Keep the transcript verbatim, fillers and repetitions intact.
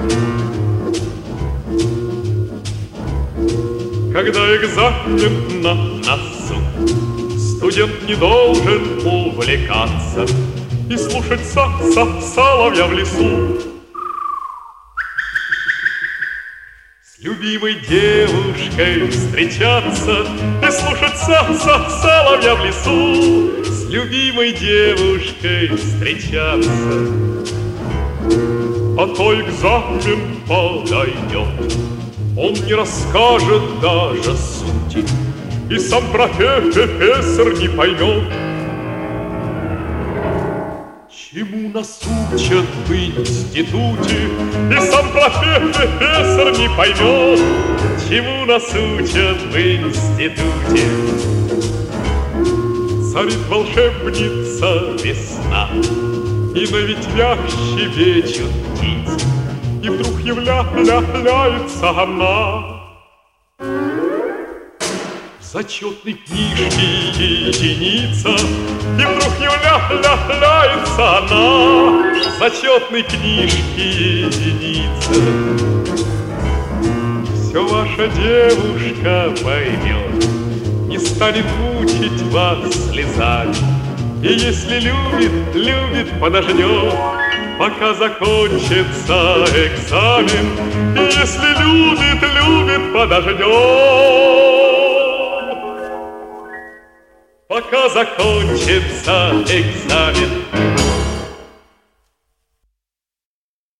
Когда экзамен на носу, студент не должен увлекаться и слушать са-са-соловья в лесу. С любимой девушкой встречаться и слушать са-са-соловья в лесу. С любимой девушкой встречаться, а то экзамен подойдет, он не расскажет даже сути, и сам профессор не поймет, чему нас учат в институте. И сам профессор не поймет, чему нас учат в институте. Царит волшебница весна, и на ветвях щебечут птицы, и вдруг является она. В зачетной книжке единица, и вдруг является она. В зачетной книжке единица. Все ваша девушка поймет, не станет мучить вас слезами, и если любит, любит, подождет, пока закончится экзамен. И если любит, любит, подождет, пока закончится экзамен.